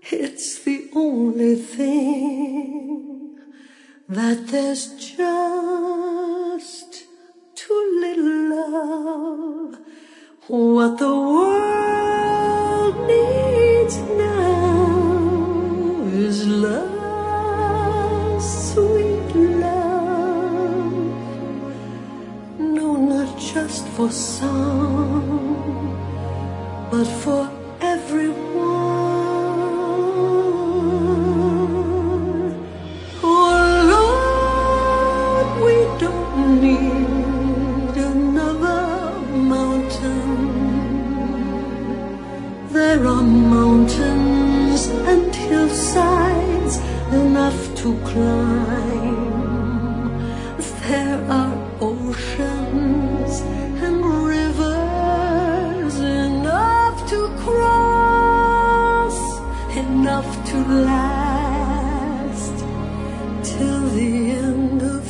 It's the only thing that there's just too little love. What the world needs now is love, sweet love. No, not just for some, but for everyone. Oh Lord, we don't need another mountain. There are mountains and hillsides enough to climb. There are oceans and rivers enough to cross, enough to last till the end of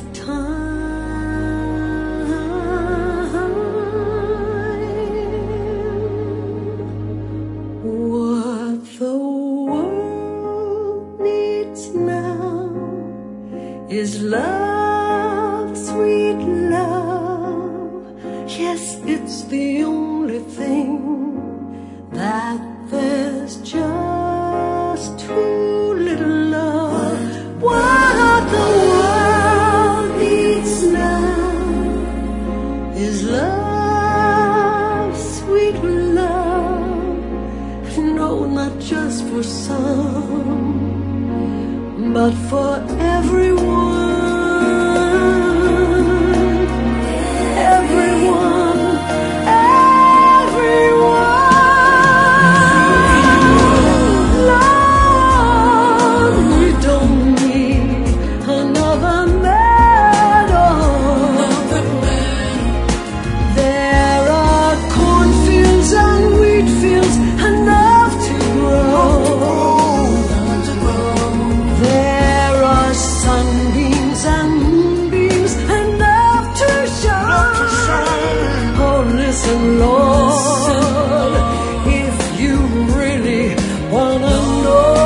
time. What the world needs now is love, sweet love. Yes, it's the only thing that there's just too little love. What the world needs now is love, sweet love. No, not just for some, but for everyone. Listen, Lord, if you really wanna know.